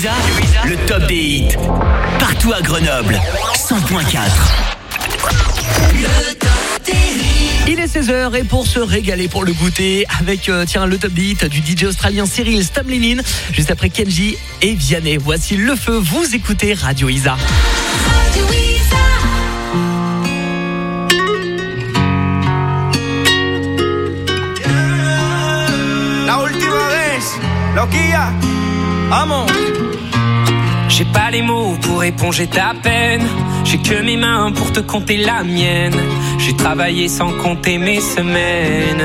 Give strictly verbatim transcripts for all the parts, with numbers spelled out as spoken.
le top des hits. Partout à Grenoble, cent point quatre. Le top des hits. Il est seize heures et pour se régaler pour le goûter avec euh, tiens le top des hits du D J australien Cyril Stamlinin juste après Kenji et Vianney. Voici le feu, vous écoutez Radio Isa. Radio Isa. La última vez, loquilla, vamos. J'ai pas les mots pour éponger ta peine. J'ai que mes mains pour te compter la mienne. J'ai travaillé sans compter mes semaines.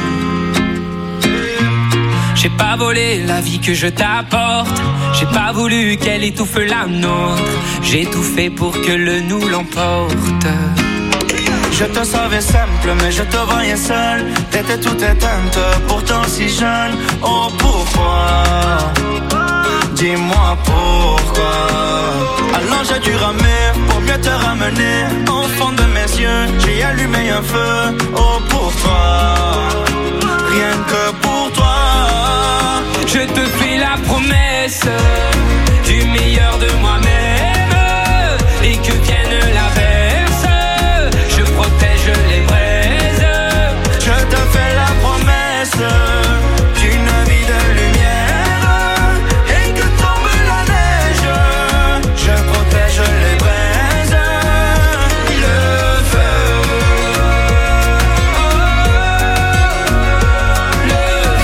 J'ai pas volé la vie que je t'apporte. J'ai pas voulu qu'elle étouffe la nôtre. J'ai tout fait pour que le nous l'emporte. Je te savais simple, mais je te voyais seul. T'étais toute éteinte, pourtant si jeune. Oh pourquoi? Dis-moi pourquoi. Alors j'ai dû ramer pour mieux te ramener. Au fond de mes yeux, j'ai allumé un feu. Oh pour toi, rien que pour toi. Je te fais la promesse du meilleur de moi-même. Et que vienne l'averse, je protège les braises. Je te fais la promesse d'une vie de lumière. Et que tombe la neige, je protège les braises. Le feu, le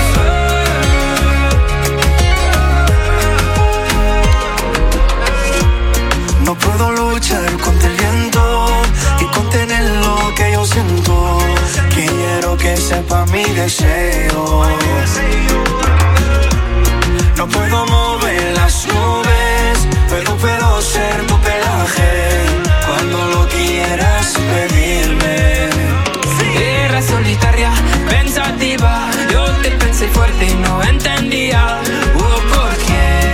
feu. No puedo luchar contra el viento y contener lo que yo siento. Quiero que sepa mi deseo. No puedo mover las nubes, pero puedo ser tu pelaje cuando lo quieras pedirme. Era solitaria, pensativa. Yo te pensé fuerte y no entendía. Oh, ¿por qué?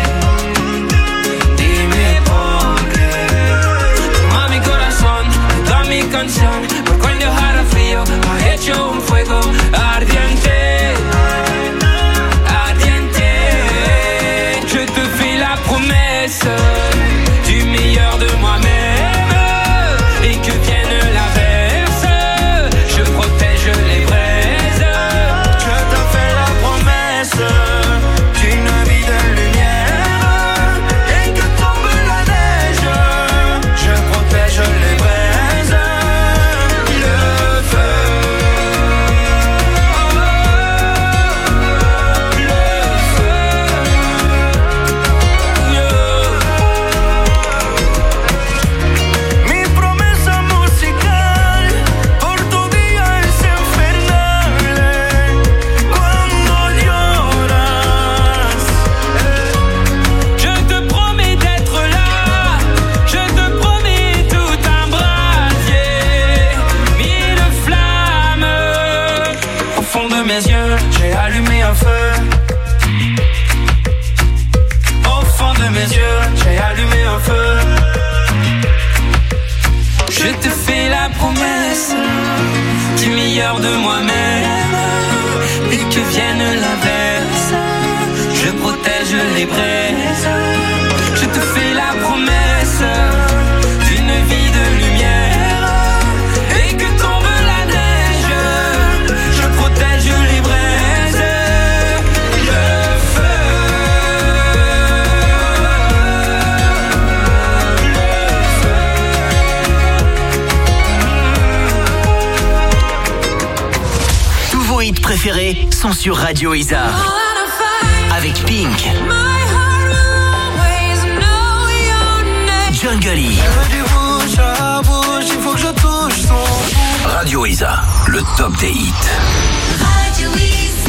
Dime por qué. Toma mi corazón, toda mi canción. Por cuando dejara frío, ha hecho un fuego ardiente. Ardiente. Je te fais la promesse du meilleur de moi-même. Et que vienne l'averse, je protège les braises. Je te fais la promesse d'une vie de lumière. Et que tombe la neige, je protège les braises. Le feu, le feu. Mi promesa musical por tu día es infernal. Cuando lloras, Je te promets d'être là, je te promets tout un brasier, mille flammes. au fond de mes yeux, j'ai allumé un feu. Au fond de mes yeux, j'ai allumé un feu. Je te fais la promesse du meilleur de moi-même. Et que vienne l'averse, je protège les braises. Je te fais la promesse d'une vie de lumière. Et que tombe la neige, je protège les braises. Le feu, Tous vos hits préférés sont sur Radio Isa. Avec Pink, Jungle, Bouge à bouge, il faut que je touche son. Radio Isa, le top des hits. Radio Isa.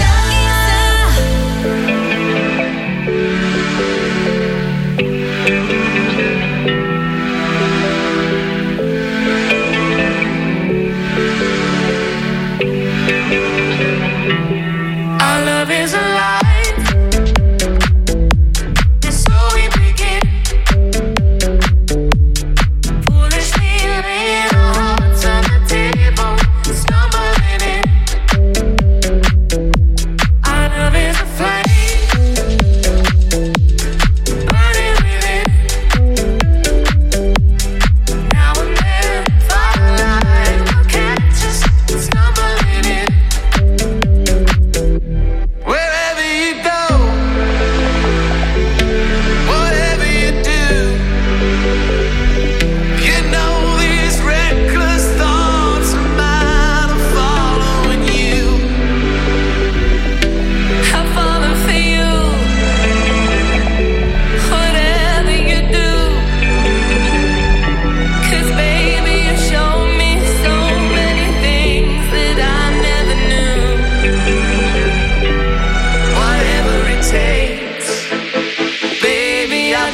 our love is alive. So we begin. Foolishly laying our hearts on the table, stumbling in.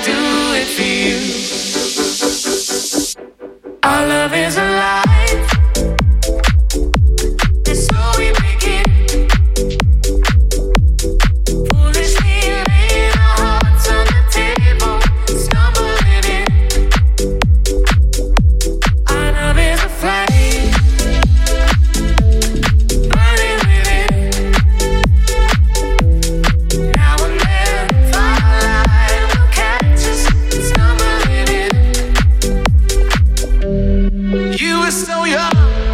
do it for you. Our love is alive. It's so we begin. Foolishly laying our hearts on the table, stumbling in. Our love is a flame, burning within. Now and then, firelight will catch us, stumbling in. You were so young.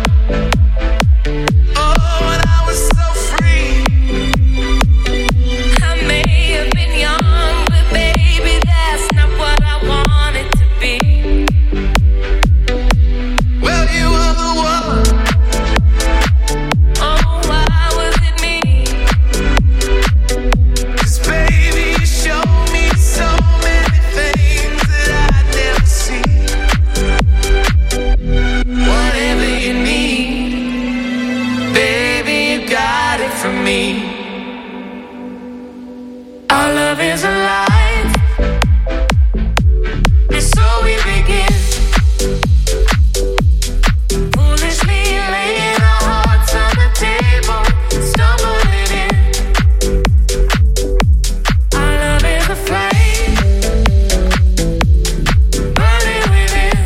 Our love is alive. And so we begin. Foolishly laying our hearts on the table, stumbling in. Our love is a flame, burning within.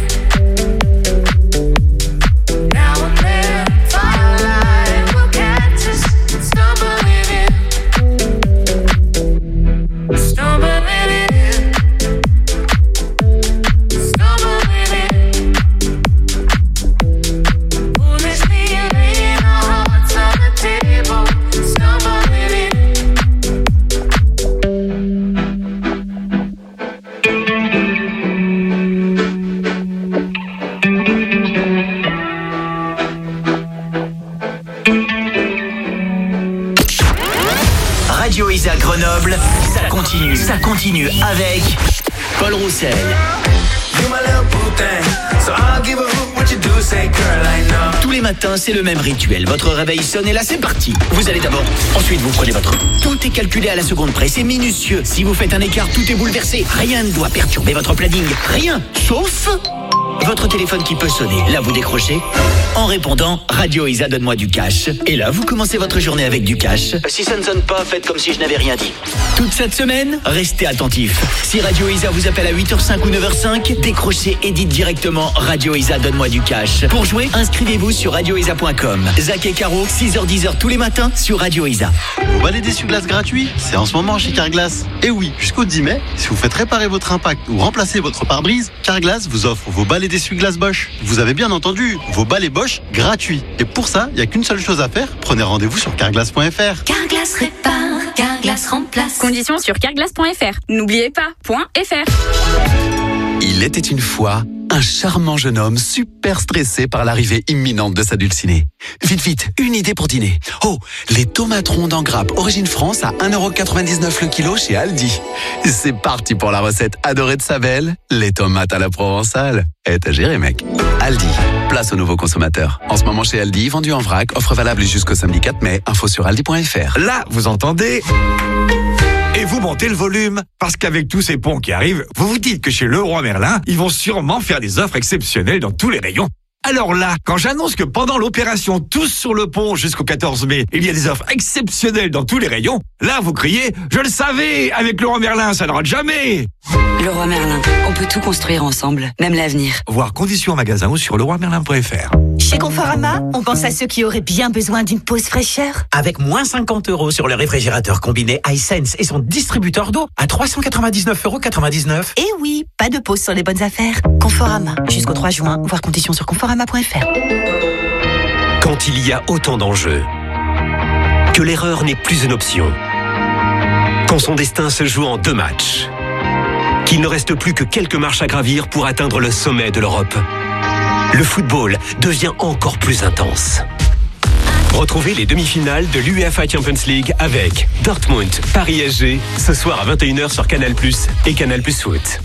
Now and then, firelight will catch us, stumbling in. Stumbling in, stumbling in. Foolishly laying our hearts on the table, stumbling in. Radio Isa Grenoble, ça continue, ça continue avec Paul Roussel. You my little boo thing, so I'll give a hoot what you do, say girl I know. Tous les matins, c'est le même rituel. Votre réveil sonne et là, c'est parti. Vous allez d'abord, ensuite vous prenez votre... Tout est calculé à la seconde près, c'est minutieux. Si vous faites un écart, tout est bouleversé. Rien ne doit perturber votre planning. Rien, sauf... votre téléphone qui peut sonner. Là, vous décrochez. En répondant, Radio Isa, donne-moi du cash. Et là, vous commencez votre journée avec du cash. Si ça ne sonne pas, faites comme si je n'avais rien dit. Toute cette semaine, restez attentifs. Si Radio Isa vous appelle à huit heures cinq ou neuf heures cinq, décrochez et dites directement Radio Isa, donne-moi du cash. Pour jouer, inscrivez-vous sur radio isa point com. Zach et Caro, six heures dix heures tous les matins sur Radio Isa. Vous balai d'essuie-glace gratuit, c'est en ce moment chez Carglass. Et oui, jusqu'au dix mai, si vous faites réparer votre impact ou remplacer votre pare-brise, Carglass vous offre vos balais d'essuie-glace Bosch. Vous avez bien entendu, vos balais Bosch gratuits. Et pour ça, il n'y a qu'une seule chose à faire, prenez rendez-vous sur carglass point f r. Carglass répare, Carglass remplace. Conditions sur carglass point f r. N'oubliez pas, .fr. Il était une fois un charmant jeune homme super stressé par l'arrivée imminente de sa dulcinée. Vite, vite, une idée pour dîner. Oh, les tomates rondes en grappe origine France à un euro quatre-vingt-dix-neuf le kilo chez Aldi. C'est parti pour la recette adorée de sa belle, les tomates à la provençale. Et t'as géré, mec. Aldi, place aux nouveaux consommateurs. En ce moment chez Aldi, vendu en vrac, offre valable jusqu'au samedi quatre mai. Info sur aldi point f r. Là, vous entendez ? Et vous montez le volume, parce qu'avec tous ces ponts qui arrivent, vous vous dites que chez Leroy Merlin, ils vont sûrement faire des offres exceptionnelles dans tous les rayons. Alors là, quand j'annonce que pendant l'opération Tous sur le pont jusqu'au quatorze mai, il y a des offres exceptionnelles dans tous les rayons, là vous criez « Je le savais, avec Leroy Merlin, ça ne rate jamais !» Leroy Merlin, on peut tout construire ensemble, même l'avenir. Voir conditions en magasin ou sur leroy merlin point f r. Chez Conforama, on pense à ceux qui auraient bien besoin d'une pause fraîcheur. Avec moins cinquante euros sur le réfrigérateur combiné iSense et son distributeur d'eau à trois cent quatre-vingt-dix-neuf euros quatre-vingt-dix-neuf. Et oui, pas de pause sur les bonnes affaires. Conforama, jusqu'au trois juin, voir conditions sur conforama point f r. Quand il y a autant d'enjeux, que l'erreur n'est plus une option, quand son destin se joue en deux matchs, qu'il ne reste plus que quelques marches à gravir pour atteindre le sommet de l'Europe, le football devient encore plus intense. Retrouvez les demi-finales de l'UEFA Champions League avec Dortmund, Paris S G, ce soir à vingt et une heures sur Canal plus, et Canal plus Foot.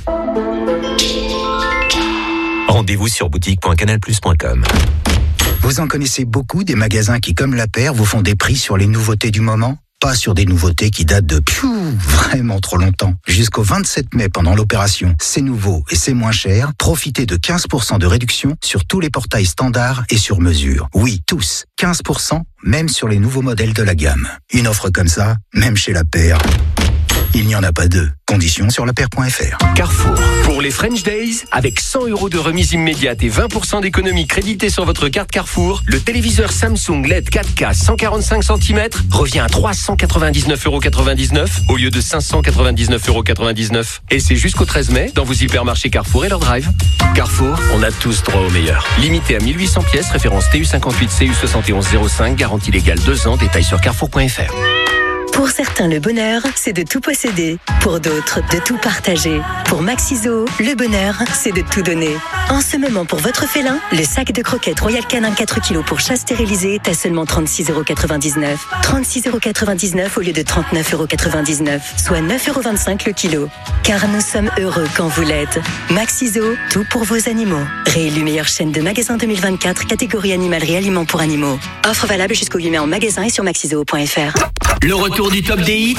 Rendez-vous sur boutique point canal plus point com. Vous en connaissez beaucoup des magasins qui, comme La Paire, vous font des prix sur les nouveautés du moment ? Pas sur des nouveautés qui datent de piou, vraiment trop longtemps. Jusqu'au vingt-sept mai pendant l'opération C'est nouveau et c'est moins cher, profitez de quinze pour cent de réduction sur tous les portails standards et sur mesure. Oui, tous. quinze pour cent, même sur les nouveaux modèles de la gamme. Une offre comme ça, même chez La Paire, il n'y en a pas deux. Conditions sur lapaire point f r. Carrefour. Pour les French Days, avec cent euros de remise immédiate et vingt pour cent d'économie créditée sur votre carte Carrefour, le téléviseur Samsung L E D quatre K cent quarante-cinq centimètres revient à trois cent quatre-vingt-dix-neuf euros quatre-vingt-dix-neuf au lieu de cinq cent quatre-vingt-dix-neuf euros quatre-vingt-dix-neuf. Et c'est jusqu'au treize mai dans vos hypermarchés Carrefour et leur drive. Carrefour, on a tous droit au meilleur. Limité à mille huit cents pièces, référence T U cinquante-huit C U soixante et onze zéro cinq, garantie légale deux ans, détails sur carrefour point f r. Pour certains, le bonheur, c'est de tout posséder. Pour d'autres, de tout partager. Pour Maxiso, le bonheur, c'est de tout donner. En ce moment, pour votre félin, le sac de croquettes Royal Canin quatre kilos pour chat stérilisé est à seulement trente-six euros quatre-vingt-dix-neuf. trente-six euros quatre-vingt-dix-neuf au lieu de trente-neuf euros quatre-vingt-dix-neuf, soit neuf euros vingt-cinq le kilo. Car nous sommes heureux quand vous l'êtes. Maxiso, tout pour vos animaux. Réélu meilleure chaîne de magasins deux mille vingt-quatre, catégorie animalerie aliments pour animaux. Offre valable jusqu'au huit mai en magasin et sur maxiso point f r. Le retour du top des hits,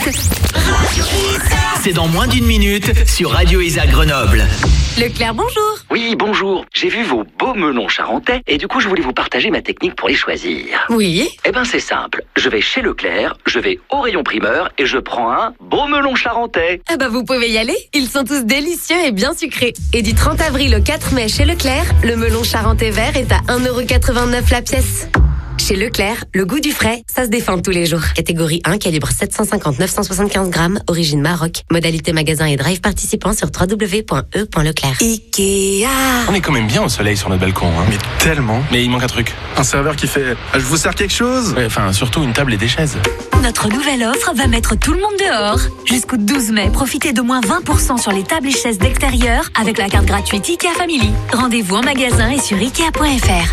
c'est dans moins d'une minute sur Radio Isa Grenoble. Leclerc, bonjour. Oui, bonjour. J'ai vu vos beaux melons charentais et du coup, je voulais vous partager ma technique pour les choisir. Oui. Eh ben, c'est simple. Je vais chez Leclerc, je vais au rayon primeur et je prends un beau melon charentais. Ah bah, vous pouvez y aller. Ils sont tous délicieux et bien sucrés. Et du trente avril au quatre mai chez Leclerc, le melon charentais vert est à un euro quatre-vingt-neuf la pièce. Chez Leclerc, le goût du frais, ça se défend tous les jours. Catégorie un, calibre sept cent cinquante à neuf cent soixante-quinze grammes, origine Maroc. Modalité magasin et drive participant sur w w w point e point leclerc. Ikea. On est quand même bien au soleil sur notre balcon, hein. Mais tellement. Mais il manque un truc. Un serveur qui fait « Je vous sers quelque chose ?» Ouais, enfin, surtout une table et des chaises. Notre nouvelle offre va mettre tout le monde dehors. Jusqu'au douze mai, profitez de moins vingt pour cent sur les tables et chaises d'extérieur avec la carte gratuite Ikea Family. Rendez-vous en magasin et sur ikea point f r.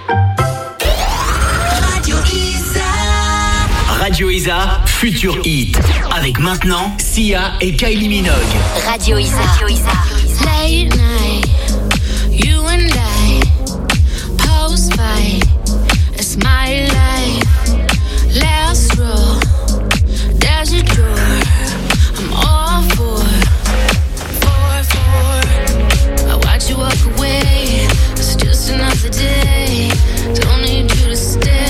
Radio Isa, Futur Hit. Avec maintenant Sia et Kylie Minogue. Radio Isa. Radio Isa. Late night, you and I, post fight, it's my life. Last row, there's a door, I'm all for, for, for. I watch you walk away, it's just another day. Don't need you to stay.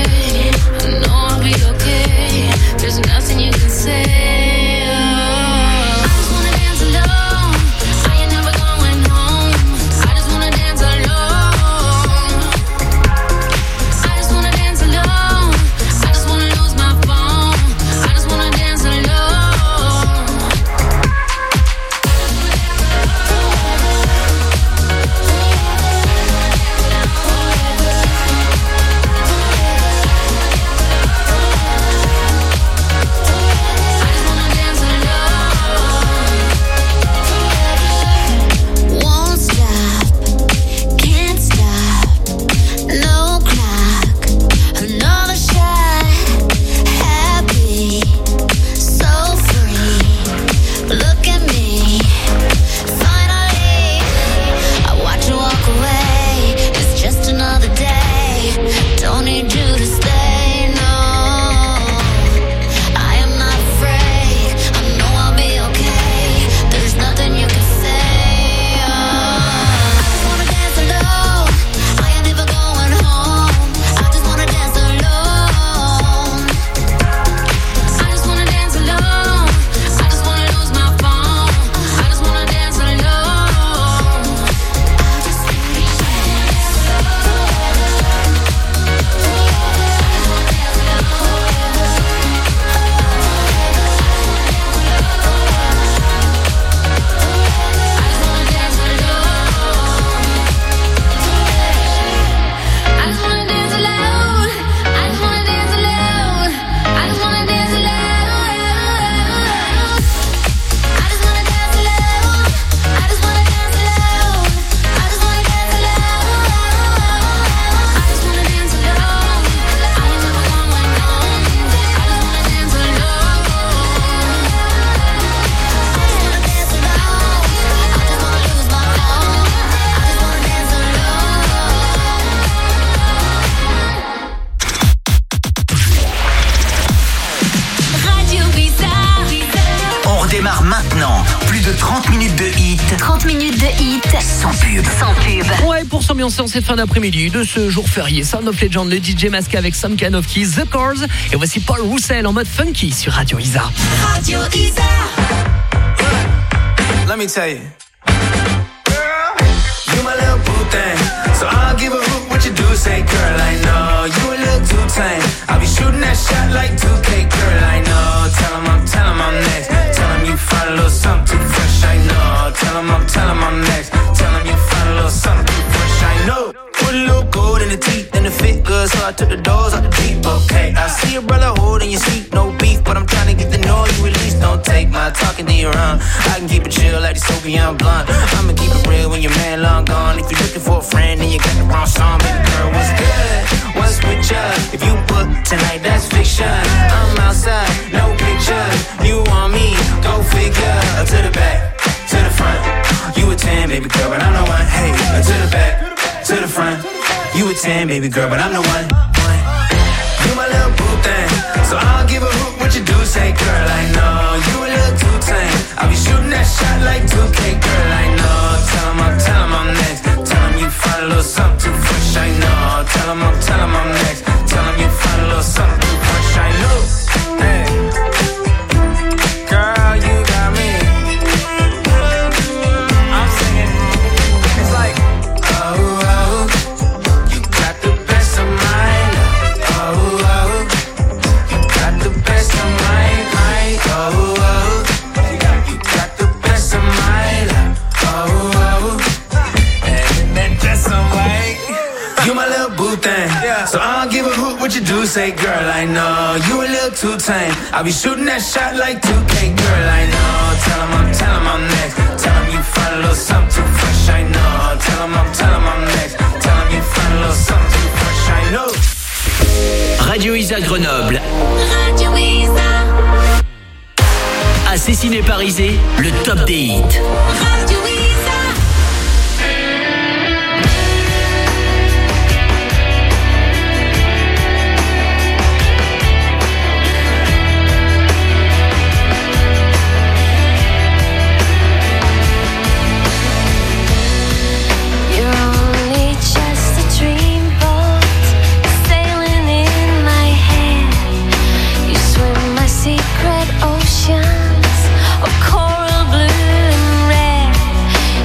There's nothing you can say. Oh. maintenant. Plus de trente minutes de hit. trente minutes de hit. Sans pub. Sans pub. Ouais, pour s'ambiancer en cette fin d'après-midi de ce jour férié, Sound of Legend, le D J masqué avec Some Kind of Keys, The Cars. Et voici Paul Roussel en mode funky sur Radio Isa. Radio Isa. Let me tell you. Girl, you my little boo thing. So I'll give a hoot what you do, say girl, I know. You a little too tame. I'll be shooting that shot like two K, girl, I know. Tell him I'm, tell him I'm next. Tell him you find a little something too fresh, I know. Tell him I'm, tell him I'm next. Tell him you find a little something too fresh, I know. Put a little gold in the teeth and the fit good, so I took the doors out the Jeep, okay. I see your brother holding your seat, no beef, but I'm trying to get the noise you release. Don't take my talking to your own. I can keep it chill like the Soviet blunt. I'ma keep it real when your man long gone. If you're looking for a friend, then you got the wrong song. Baby girl, what's good? What's with ya? If you book tonight, that's fiction. I'm outside, no pictures. You want me? Go figure. To the back, to the front. You a ten, baby girl, but I'm the one. Hey, to the back, to the front. You a ten, baby girl, but I'm the one. one. You my little boo thing, so I'll give a hoot what you do, say girl, I know. You a little too tame. I'll be shooting that shot like two K, girl, I know. Tell him I'm, tell him I'm next. Tell him you find a little something too fresh, I know. Tell him I'm, tell him I'm next. Tell him you find a little something too fresh, I know. Hey, girl, you got me. I'm singing. It's like, oh, oh, you got the best of mine. Oh, oh, you got the best of mine, mine. Oh, oh, you got the best of mine. Oh, oh, and that dress on white. You my little boo thing, so I don't give a hoot what you do, say girl, I know. You a little too tame. I'll be shooting that shot like two K, girl, I know. Tell him I'm, tell him I'm next. Tell him you find a little something too fresh, I know. Tell him I'm, tell him I'm next. Tell him you find a little something too fresh, I know. Radio Isa Grenoble. Radio Isa. À Cessiné Parisé, le top des hits. Radio Isa. You're only just a dreamboat sailing in my head. You swim my secret oceans of coral blue and red.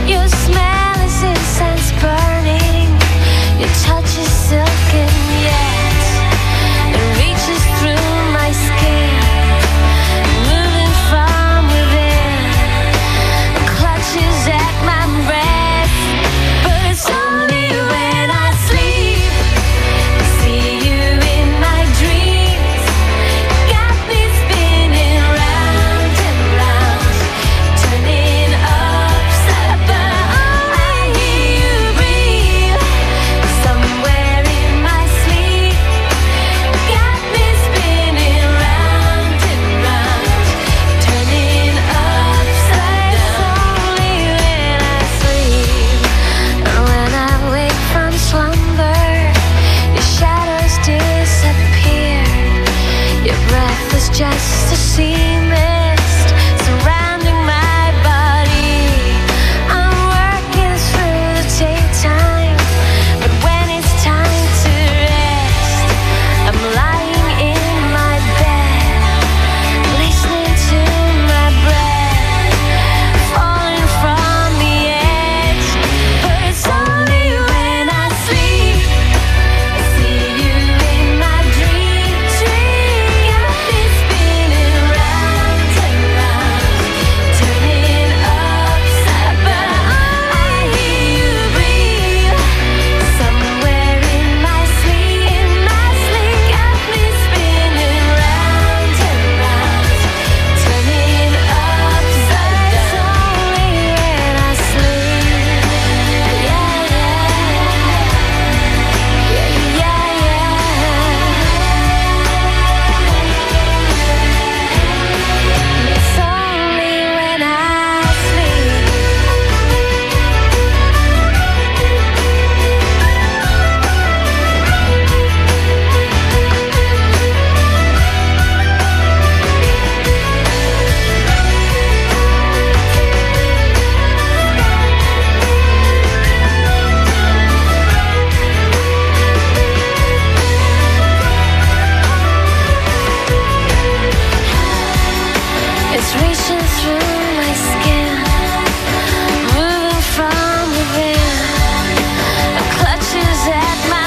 reaching through my skin, moving from within. A clutches at my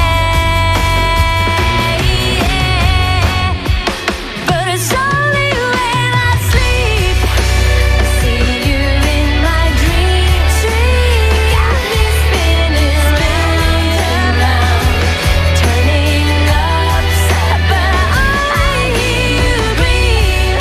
brain, but it's only when I sleep. I see you in my dream tree. Got me spinning round and round, turning upside, but I hear you breathe.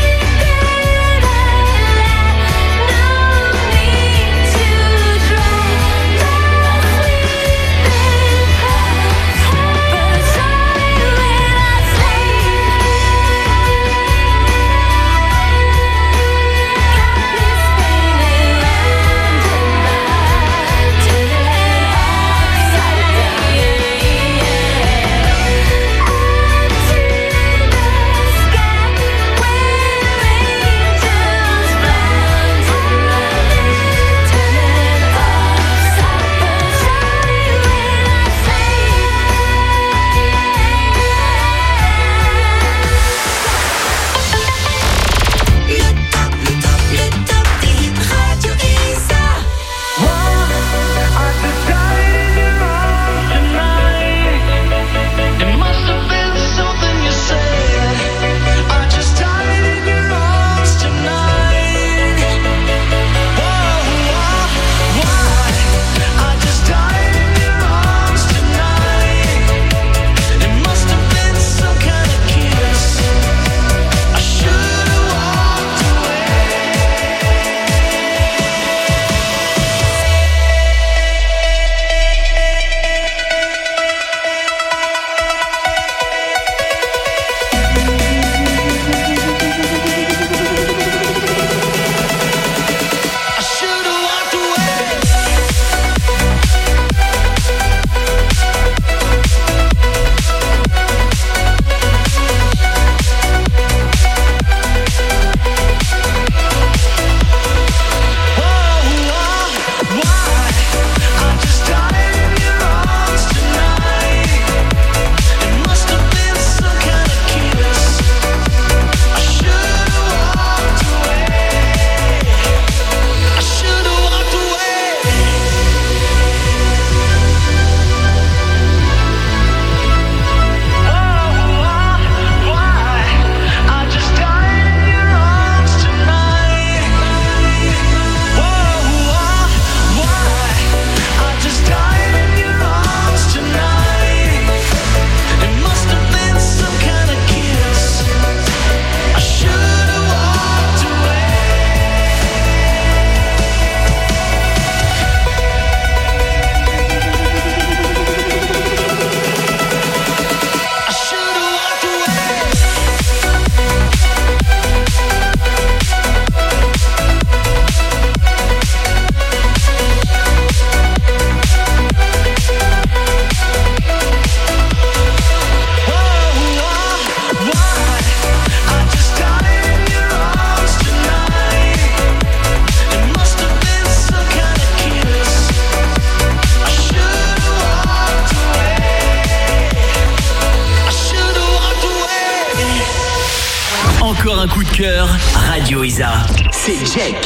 Encore un coup de cœur, Radio Isa. C'est Jack.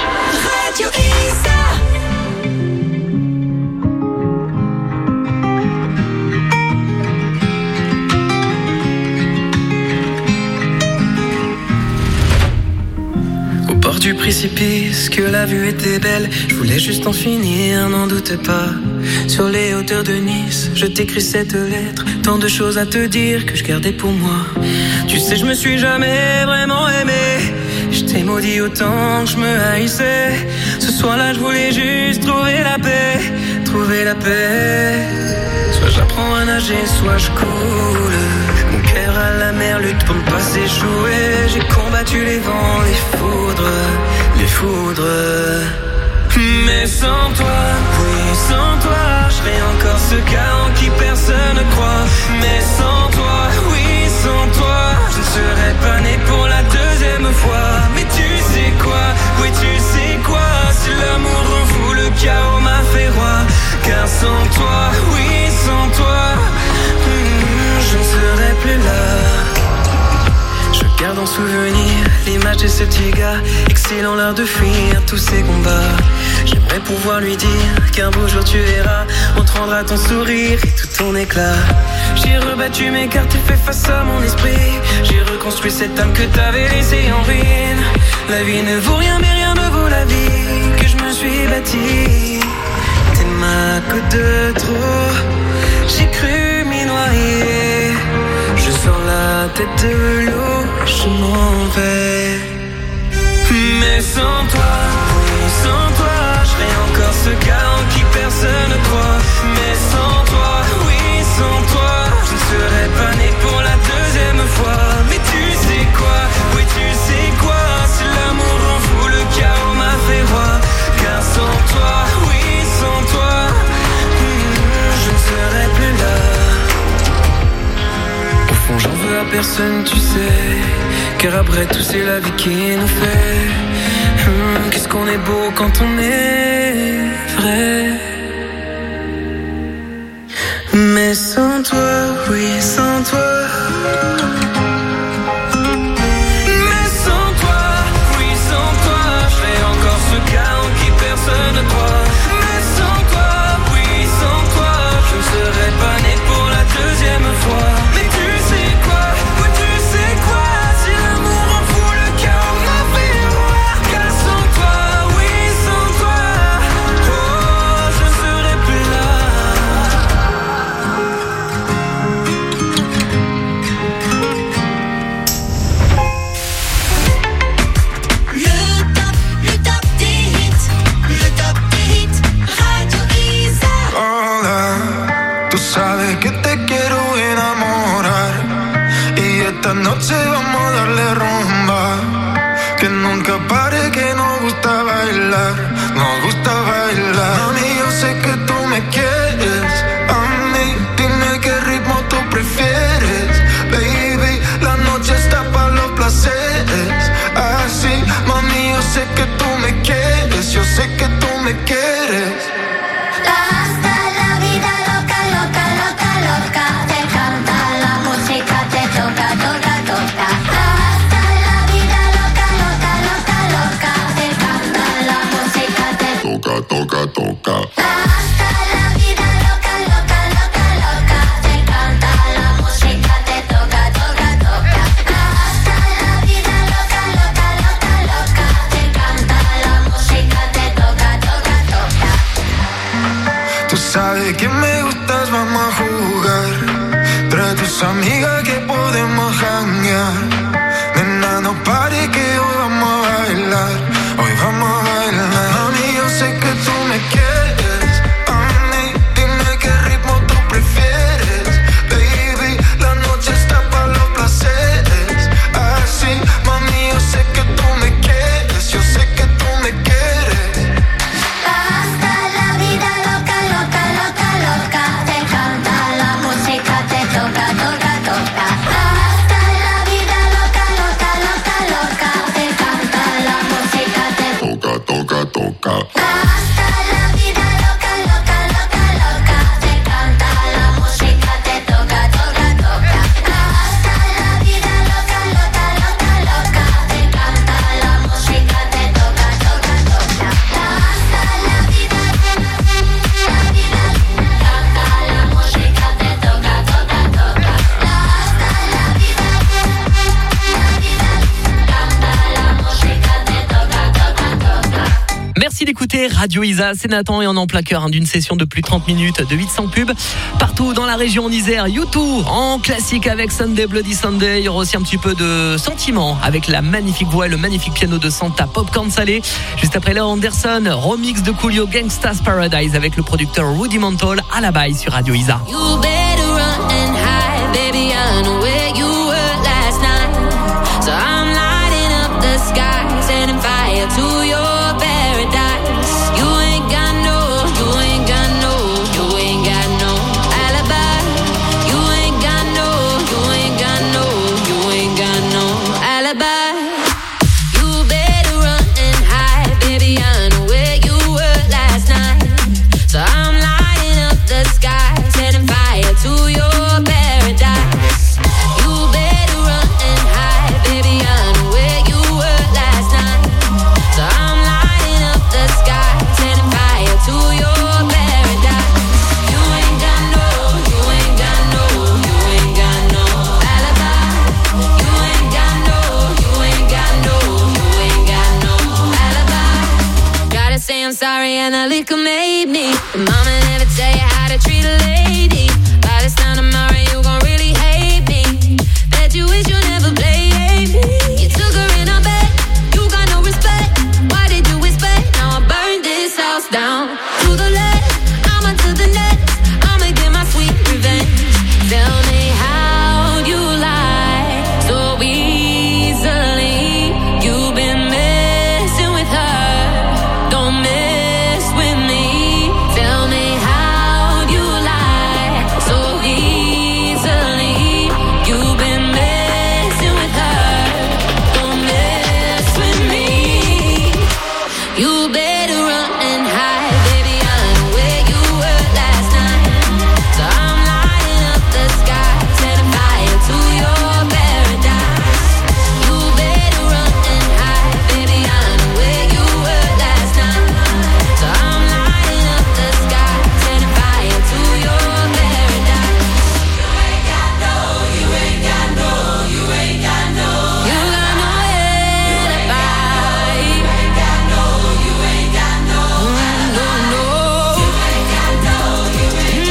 Radio Isa. Au bord du précipice, que la vue était belle, je voulais juste en finir, n'en doute pas. Sur les hauteurs de Nice, je t'écris cette lettre, tant de choses à te dire que je gardais pour moi. Tu sais, je me suis jamais vraiment aimé, je t'ai maudit autant que je me haïssais. Ce soir-là, je voulais juste trouver la paix, trouver la paix. Soit j'apprends à nager, soit je coule. Mon cœur à la mer lutte pour ne pas s'échouer. J'ai combattu les vents, les foudres, les foudres. Mais sans toi, oui, sans toi, je serai encore ce gars en qui personne ne croit. Mais sans toi, oui, sans toi, je ne serais pas né pour la deuxième fois. Mais tu sais quoi, oui, tu sais quoi, si l'amour rend fou, le chaos m'a fait roi. Car sans toi, oui, sans toi, hmm, je ne serais plus là. Je garde ardent souvenir, l'image de ce petit gars, excellent l'art de fuir tous ces combats. J'aimerais pouvoir lui dire qu'un beau jour tu verras, on te rendra ton sourire et tout ton éclat. J'ai rebattu mes cartes et fait face à mon esprit. J'ai reconstruit cette âme que t'avais laissée en ruine. La vie ne vaut rien mais rien ne vaut la vie que je me suis bâtie. T'es ma goutte de trop, j'ai cru m'y noyer. Je sors la tête de l'eau, je m'en vais. Mais sans toi, oui sans toi, je serai encore ce gars en qui personne ne croit. Mais sans toi, oui sans toi, je ne serais pas né pour la deuxième fois. Mais tu sais quoi, oui tu sais quoi, si l'amour rend fou, le chaos m'a fait roi. Car sans toi, oui sans toi, hmm, je ne serais plus là. Au fond j'en veux à personne tu sais, car après tout c'est la vie qui nous fait. hmm, Qu'est-ce qu'on est beau quand on est vrai. Mais sans toi, oui sans toi. Mais sans toi, oui sans toi, je serai encore ce gars en qui personne ne croit. Mais sans toi, oui sans toi, je ne serais pas né pour la deuxième fois. Mais tu sais quoi, oui tu sais quoi, si l'amour en fout le chaos m'a fait voir. Car sans toi, oui sans toi, oh je ne serais plus là. Sabes que te quiero enamorar y esta noche vamos a darle rumba. Que nunca pare, que nos gusta bailar, nos gusta bailar. Mami, yo sé que tú me quieres, a mí dime qué ritmo tú prefieres. Baby, la noche está para los placeres. Así, mami, yo sé que tú me quieres, yo sé que tú me quieres. Toca, toca. Hasta la vida loca, loca, loca, loca. Te encanta la música, te toca, toca, toca. Hasta la vida loca, loca, loca, loca. Te encanta la música, te toca, toca, toca. Tú sabes que me gustas, vamos a jugar. Trae tus amigas que podemos janguear. Nena, no pare que hoy vamos a bailar. Hoy vamos a bailar. Mami, yo sé que tú me quieres, a mí dime qué ritmo tú prefieres. Baby, la noche está para los placeres. Así, mami, yo sé que tú me quieres, yo sé que tú me quieres. Hasta la vida loca, loca, loca, loca. Te encanta la música, te toca, toca, toca. Hasta la vida loca, loca, loca, loca. Te encanta la música, te toca, toca, toca. Merci d'écouter Radio Isa, c'est Nathan et on est en plein cœur hein, d'une session de plus de trente minutes de huit cents pubs partout dans la région en Isère. U deux en classique avec Sunday Bloody Sunday. Il y aura aussi un petit peu de sentiment avec la magnifique voix et le magnifique piano de Santa, Popcorn Salé. Juste après Léo Anderson, remix de Coolio, Gangsta's Paradise avec le producteur Rudy Mantle à la baille sur Radio Isa. You better run and hide, baby, I know where you were last night. So I'm lighting up the sky, setting fire to your to your paradise. You better run and hide, baby. and the liquor made me. But mama never tell you how to treat a lady. By this time tomorrow you gon' really hate me. Bet you wish you never played me. You took her in her bed, you got no respect. Why did you expect? Now I burned this house down. To the left, I'm onto the next. I'ma get my sweet revenge. Tell me how you lie so easily. You've been messing with her. Don't mess with me. Tell me how you lie so easily. You've been messing with her. Don't mess with me. You better run and hide, baby. I know where you were last night. So I'm lighting up the sky, setting fire to your paradise. You better run and hide, baby. I know where you were last night. So I'm lighting up the sky, setting fire to your paradise. You ain't got no, you ain't got no, you ain't got no. You got no alibi. You ain't got no, you ain't got no, no, no. You ain't got no, you ain't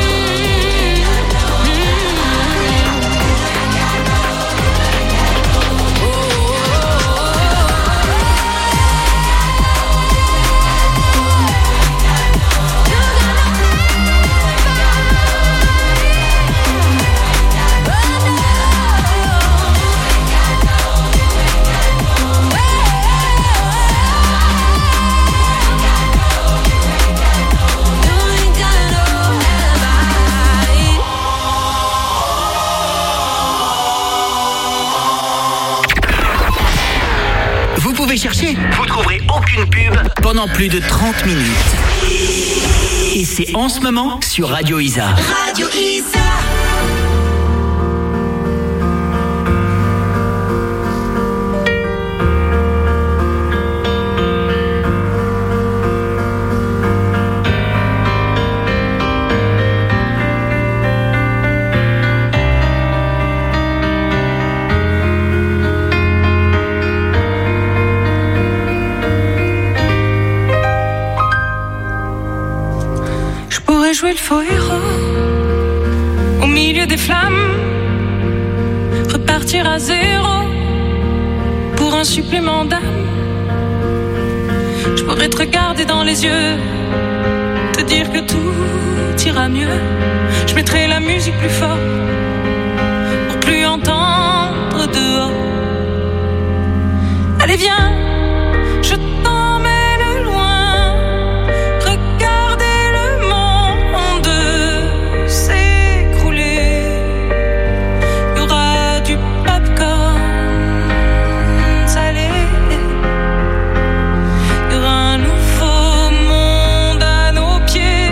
Vous pouvez chercher, vous trouverez aucune pub pendant plus de trente minutes. Et c'est en ce moment sur Radio Isa. Radio Isa. Je pourrais jouer le faux héros au milieu des flammes, repartir à zéro pour un supplément d'âme. Je pourrais te regarder dans les yeux, te dire que tout ira mieux. Je mettrai la musique plus fort pour plus entendre dehors. Allez viens, je t'emmène loin. Regardez le monde s'écrouler. Il y aura du popcorn salé. Il y aura un nouveau monde à nos pieds.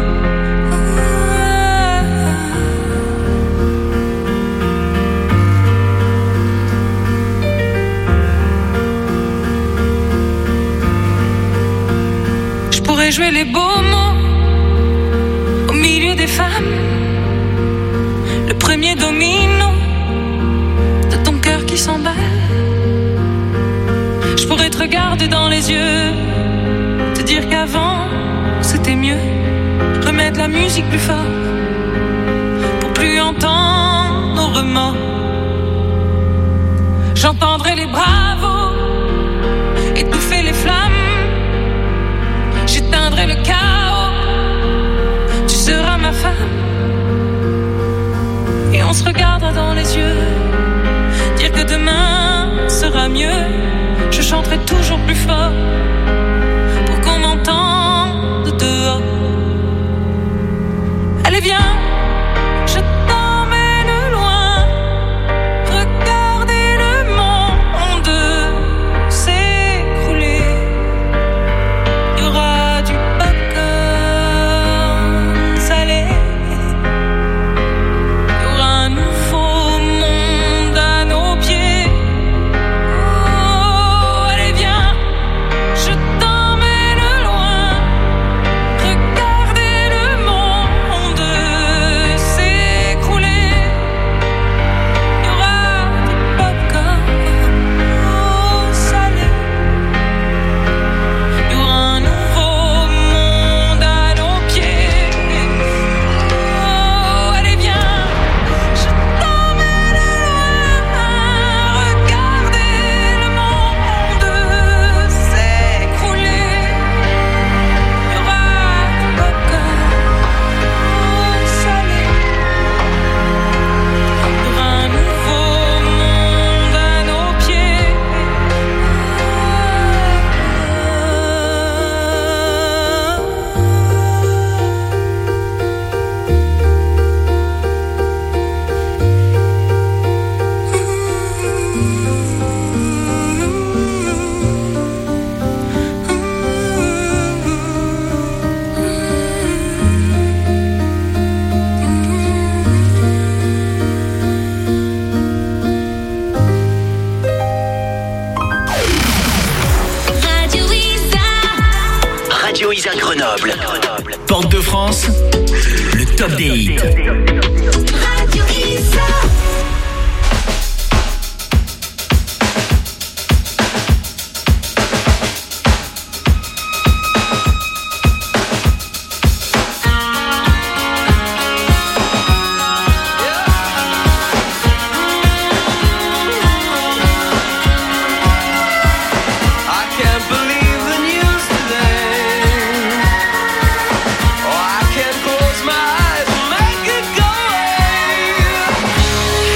Je pourrais jouer les beaux mots au milieu des femmes, le premier domino de ton cœur qui s'emballe. Je pourrais te regarder dans les yeux, te dire qu'avant c'était mieux. Remettre la musique plus fort pour plus entendre nos remords. J'entendrai les bravos étouffer les flammes. J'éteindrai le chaos, tu seras ma femme. Et on se regardera dans les yeux, dire que demain sera mieux. Je chanterai toujours plus fort pour qu'on m'entende dehors. Allez viens, je t'emmène loin. Regardez le monde Radio Isère Grenoble. Porte de France, le top des hits. Radio Isère. Oh, I can't close my eyes and make it go away.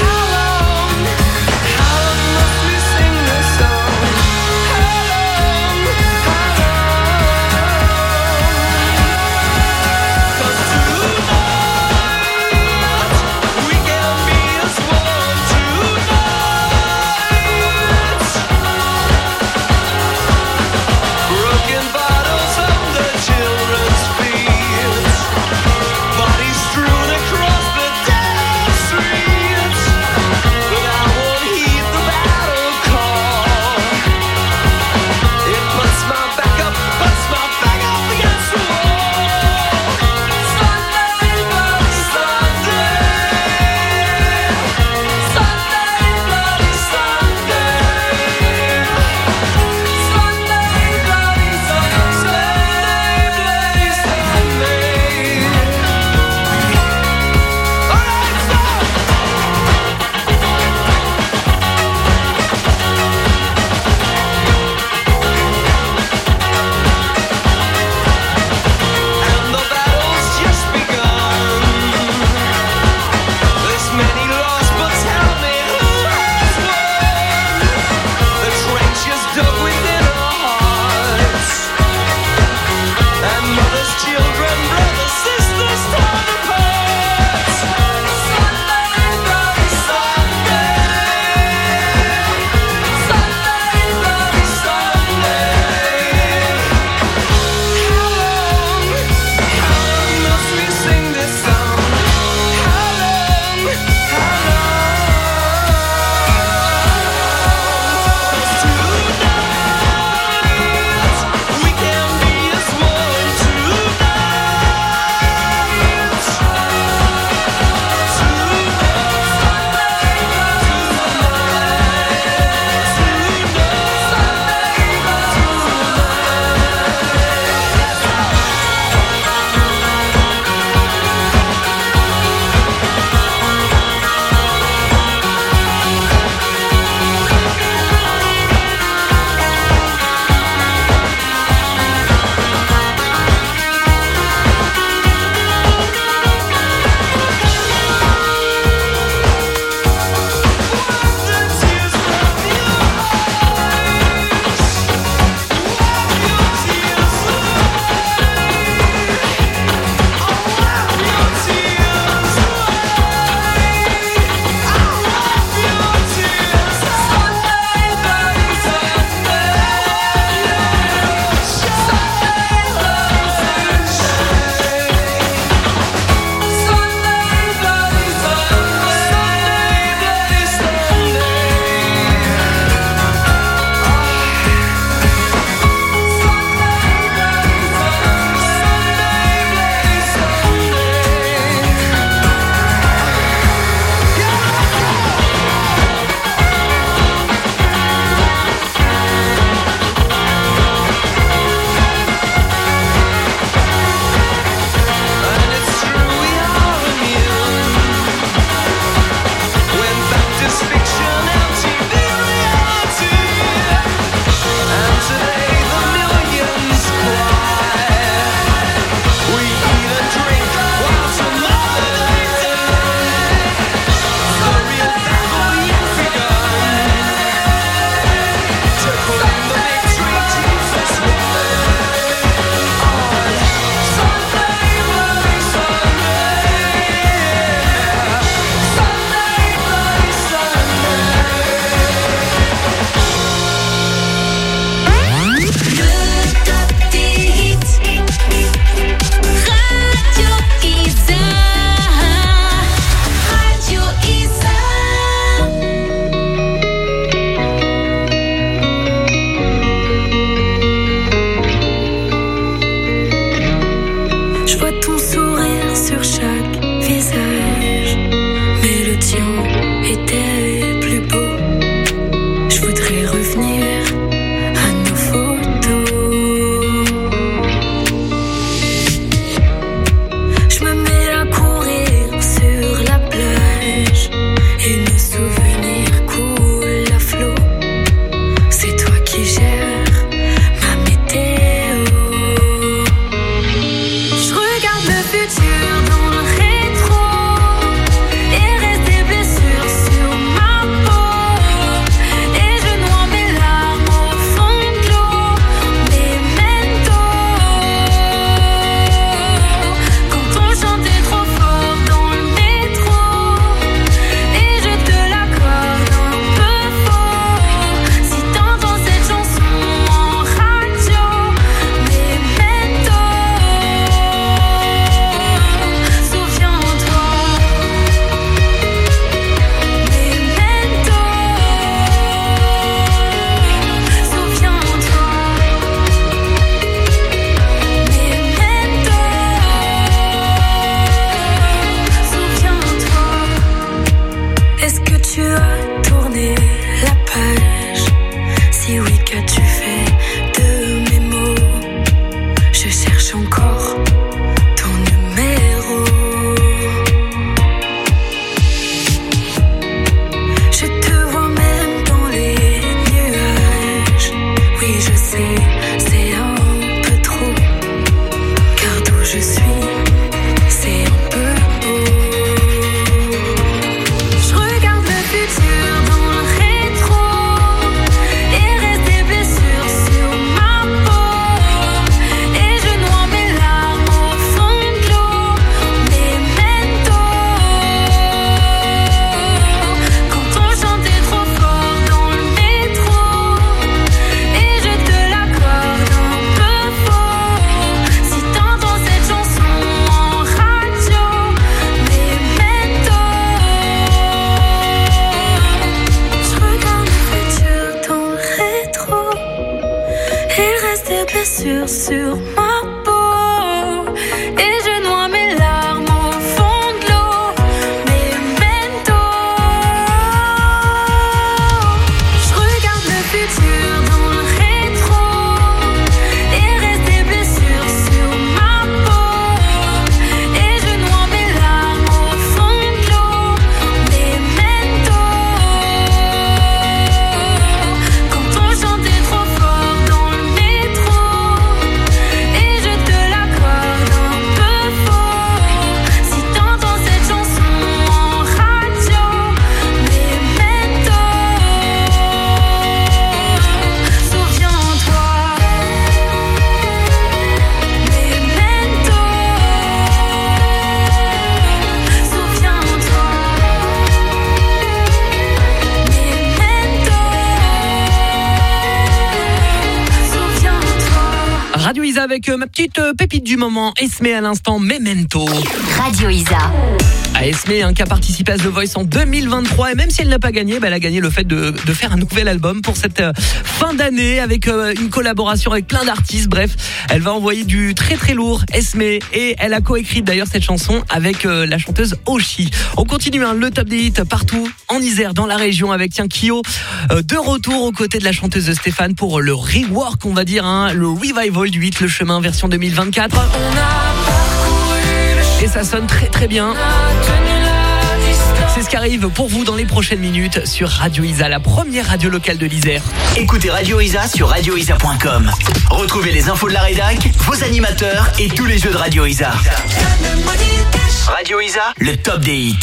Oui, je sais, c'est un peu trop. Car d'où je suis, c'est un peu haut. Je regarde le futur dans le rétro et reste des blessures sur ma peau. Et je noie mes larmes au fond de l'eau. Memento. Quand on chantait trop fort dans le métro et je te l'accorde un peu faux. Si t'entends cette chanson en radio, Memento. Je regarde le futur dans le rétro et reste des blessures sur ma peau. Et je noie mes larmes au fond de l'eau. Memento. Je regarde le futur dans le rétro et reste des blessures sur ma peau. Et je noie mes larmes au fond de l'eau. Memento. Quand on chantait trop fort dans le métro et je te l'accorde un peu faux. Si t'entends cette chanson en radio, Memento. Souviens-toi. Memento. Souviens-toi. Memento. Souviens-toi. Radio Isa avec euh, ma petite euh, pépite du moment, Esme à l'instant, Memento. Radio Isa. À Esme, hein, qui a participé à The Voice en deux mille vingt-trois, et même si elle n'a pas gagné, bah, elle a gagné le fait de, de faire un nouvel album pour cette euh, fin d'année avec euh, une collaboration avec plein d'artistes. Bref, elle va envoyer du très très lourd, Esme, et elle a coécrit d'ailleurs cette chanson avec euh, la chanteuse Oshi. On continue, hein, le top des hits partout en Isère, dans la région, avec tiens Kyo euh, de retour aux côtés de la chanteuse de Stéphane pour le rework, on va dire, hein, le revival du hit Le Chemin version deux mille vingt-quatre. Et ça sonne très très bien. C'est ce qui arrive pour vous dans les prochaines minutes sur Radio Isa, la première radio locale de l'Isère. Écoutez Radio Isa sur radio isa point com. Retrouvez les infos de la rédac, vos animateurs et tous les jeux de Radio Isa. Radio Isa, le top des hits.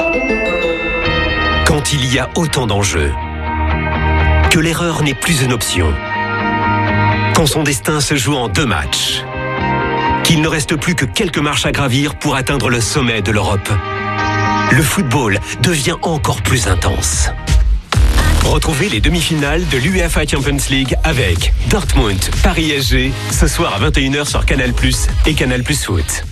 Quand il y a autant d'enjeux, que l'erreur n'est plus une option, quand son destin se joue en deux matchs, qu'il ne reste plus que quelques marches à gravir pour atteindre le sommet de l'Europe, le football devient encore plus intense. Retrouvez les demi-finales de l'UEFA Champions League avec Dortmund, Paris S G, ce soir à vingt et une heures sur Canal plus et Canal plus Foot.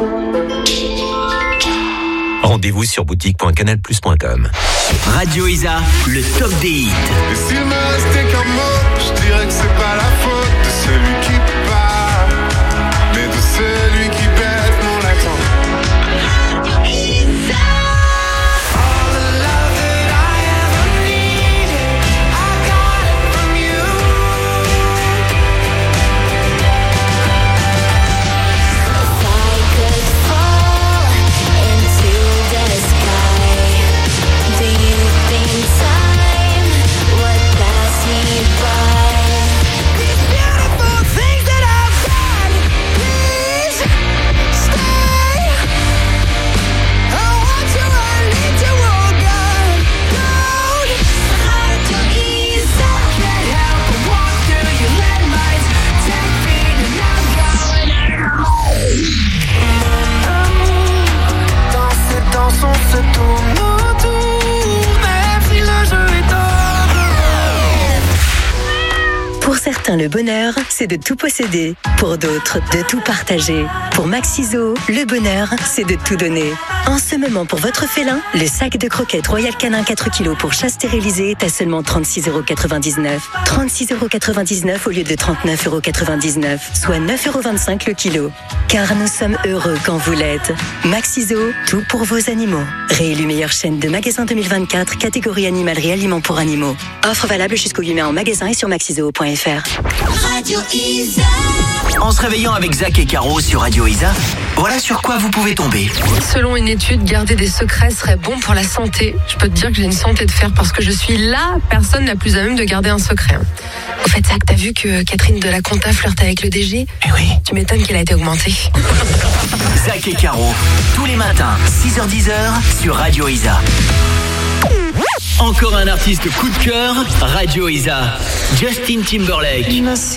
Rendez-vous sur boutique point canal plus point com. Radio Isa, le top des hits. Et s'il me restait qu'un mot, je dirais que c'est pas la faute de celui qui part, mais de celui qui baisse mon accent. All the love that I ever needed, I got it from you. If I could fall into the sky, do you think time would pass me by? These beautiful things that I've got, please stay. I want you, I need you, oh God, Lord. Radio Isa, can't help but walk through your landmines, ten feet and I'm going Dans ces danses on se tourne autour, même si le jeu est tard. Pour certains, le bonheur, c'est de tout posséder. Pour d'autres, de tout partager. Pour Maxiso, le bonheur, c'est de tout donner. En ce moment, pour votre félin, le sac de croquettes Royal Canin quatre kilos pour chat stérilisé est à seulement trente-six euros quatre-vingt-dix-neuf. trente-six euros quatre-vingt-dix-neuf au lieu de trente-neuf euros quatre-vingt-dix-neuf, soit neuf euros vingt-cinq le kilo. Car nous sommes heureux quand vous l'êtes. Maxiso, tout pour vos animaux. Réélu meilleure chaîne de magasins deux mille vingt-quatre, catégorie animalerie aliments pour animaux. Offre valable jusqu'au huit mai en magasin et sur maxiso point f r. Radio Isa. En se réveillant avec Zach et Caro sur Radio Isa, voilà sur quoi vous pouvez tomber. Selon une étude, garder des secrets serait bon pour la santé. Je peux te dire que j'ai une santé de fer parce que je suis la personne la plus à même de garder un secret. Au fait, Zach, t'as vu que Catherine de la Conta flirte avec le D G ? Eh oui. Tu m'étonnes qu'elle a été augmentée. Zach et Caro, tous les matins, six heures dix sur Radio Isa. Encore un artiste coup de cœur, Radio Isa. Justin Timberlake.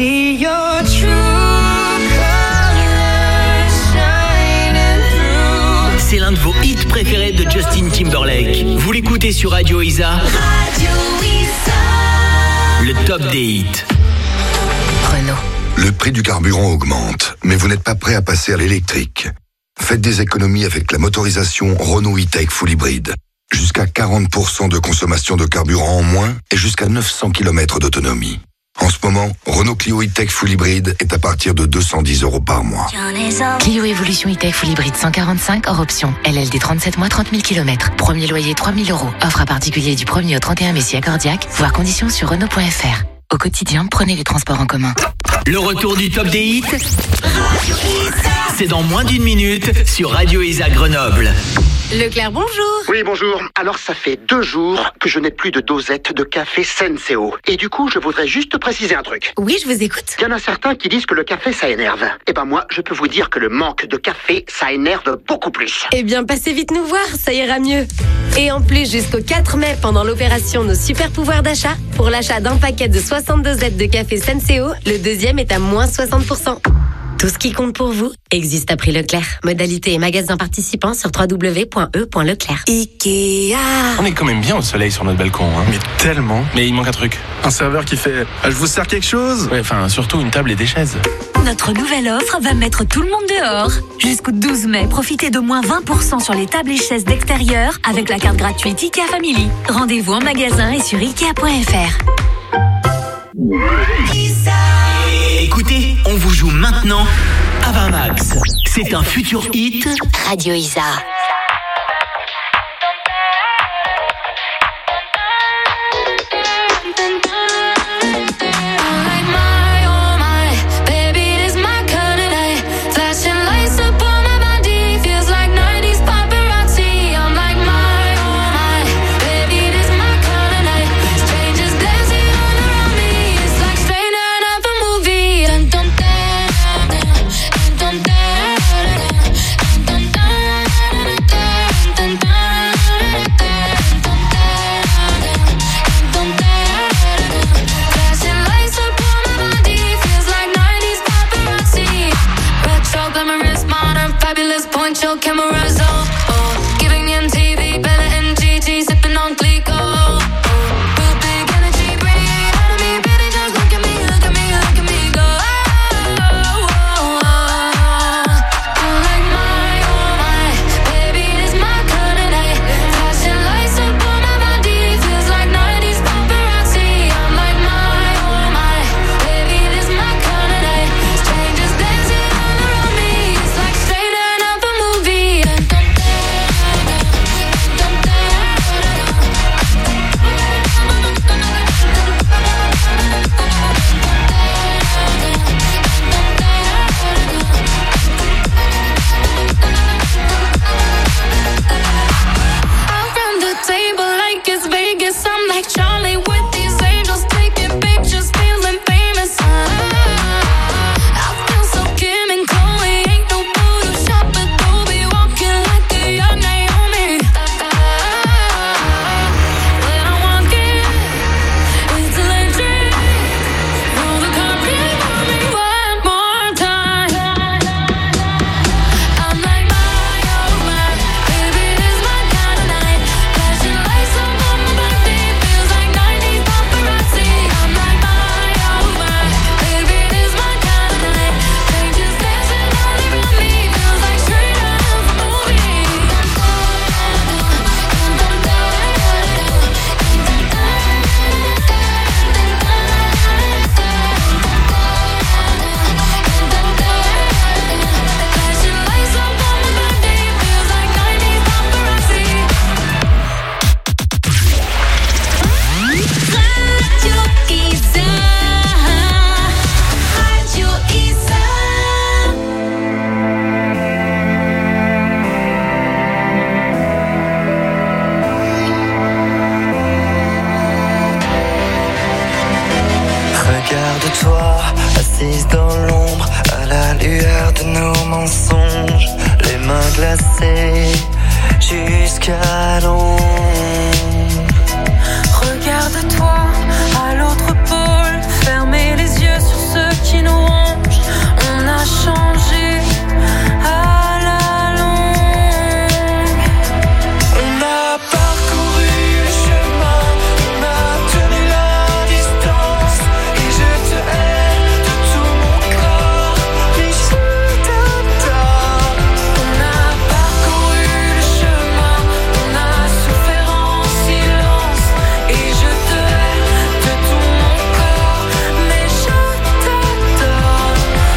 C'est l'un de vos hits préférés de Justin Timberlake. Vous l'écoutez sur Radio Isa. Radio Isa. Le top des hits. Renault. Le prix du carburant augmente, mais vous n'êtes pas prêt à passer à l'électrique. Faites des économies avec la motorisation Renault E-Tech Full Hybrid. Jusqu'à quarante pour cent de consommation de carburant en moins et jusqu'à neuf cents kilomètres d'autonomie. En ce moment, Renault Clio E-Tech Full Hybrid est à partir de deux cent dix euros par mois. Clio Evolution E-Tech Full Hybrid cent quarante-cinq hors option. L L D trente-sept mois, trente mille kilomètres. Premier loyer trois mille euros. Offre à particulier du premier au trente et un mai si accordiaque. Voir conditions sur Renault point F R. Au quotidien, prenez les transports en commun. Le retour du top des hits, c'est dans moins d'une minute sur Radio Isa Grenoble. Leclerc, bonjour. Oui, bonjour. Alors, ça fait deux jours que je n'ai plus de dosette de café Senseo. Et du coup, je voudrais juste préciser un truc. Oui, je vous écoute. Il y en a certains qui disent que le café, ça énerve. Eh ben moi, je peux vous dire que le manque de café, ça énerve beaucoup plus. Eh bien, passez vite nous voir, ça ira mieux. Et en plus, jusqu'au quatre mai, pendant l'opération Nos Super Pouvoirs d'achat, pour l'achat d'un paquet de soixante dosettes de café Senseo, le deuxième est à moins soixante pour cent. Tout ce qui compte pour vous existe à prix Leclerc. Modalité et magasin participants sur w w w point e point leclerc. Ikea. On est quand même bien au soleil sur notre balcon, hein. Mais tellement. Mais il manque un truc. Un serveur qui fait « Je vous sers quelque chose ?» Ouais, enfin, surtout une table et des chaises. Notre nouvelle offre va mettre tout le monde dehors. Jusqu'au douze mai, profitez de moins vingt pour cent sur les tables et chaises d'extérieur avec la carte gratuite Ikea Family. Rendez-vous en magasin et sur ikea point f r. Écoutez, on vous joue maintenant Ava Max. C'est un futur hit. Radio Isa. Straight enough a movie. assise dans l'ombre, à la lueur de nos mensonges, les mains glacées jusqu'à l'ombre. Regarde-toi à l'autre pôle, fermez les yeux sur ceux qui nous rongent. On a changé à la longue. On a parcouru le chemin, on a tenu la distance, et je te hais de tout mon corps, et je t'adore. On a parcouru le chemin, on a souffert en silence, et je te hais de tout mon corps, mais je t'adore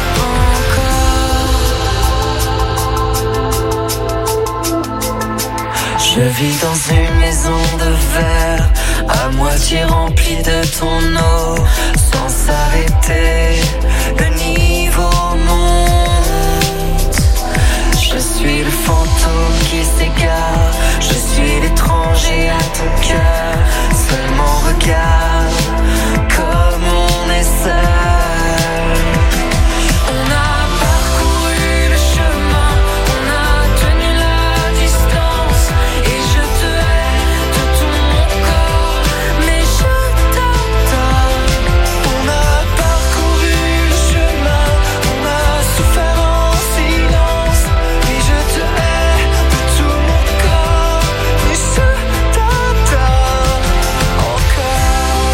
encore. Je vis dans une maison de verre, à moitié remplie de ton eau, sans s'arrêter, le niveau monte. Je suis le fantôme qui s'égare, je suis l'étranger à ton cœur. Seulement regarde comme on est seul. On a parcouru le chemin, on a tenu la distance, et je te hais de tout mon corps, mais je t'adore. On a parcouru le chemin, on a souffert en silence, et je te hais de tout mon corps, mais je t'adore encore.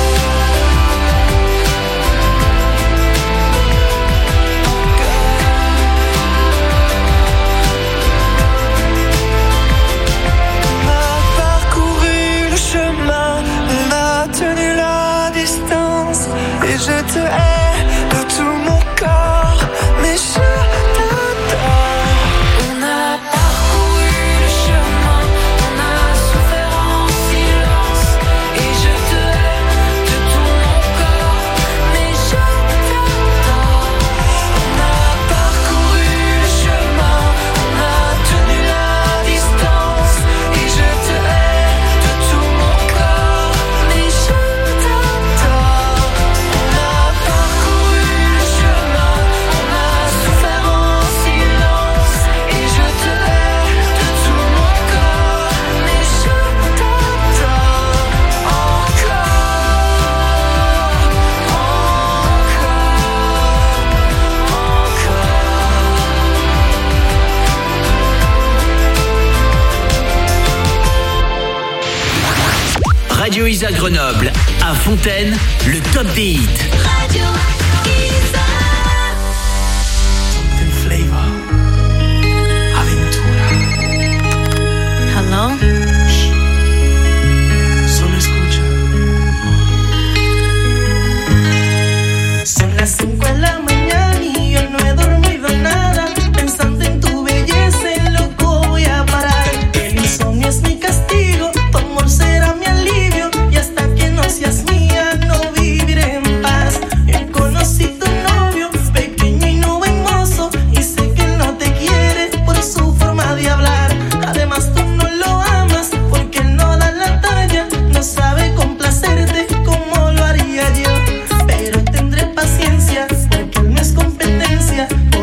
On a parcouru le chemin, on a tenu la distance, et je te hais de tout mon corps, mais je t'adore. On a parcouru le chemin, on a souffert en silence, et je te hais de tout mon corps, mais je t'adore. On a parcouru le chemin, on a tenu la distance, et je te hais de tout mon corps, mais je t'adore. On a parcouru le chemin, on a souffert en silence, et je te hais de tout mon corps, mais je t'adore encore, Radio Isa Grenoble, à Fontaine, le top des hits. Radio Isa. Flavor, aventura. Hello? Solo escucha. Son las cinco de la mañana y yo no he dormido nada. Pensando en tu belleza, en loco voy a parar. El insomnio es mi castigo, tu amor será mi alivio. Y hasta que no seas mía, no viviré en paz. Yo conocí tu novio, pequeño y no buen mozo, y sé que él no te quiere por su forma de hablar. Además tú no lo amas porque él no da la talla, no sabe complacerte como lo haría yo. Pero tendré paciencia porque él no es competencia.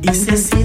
Y si así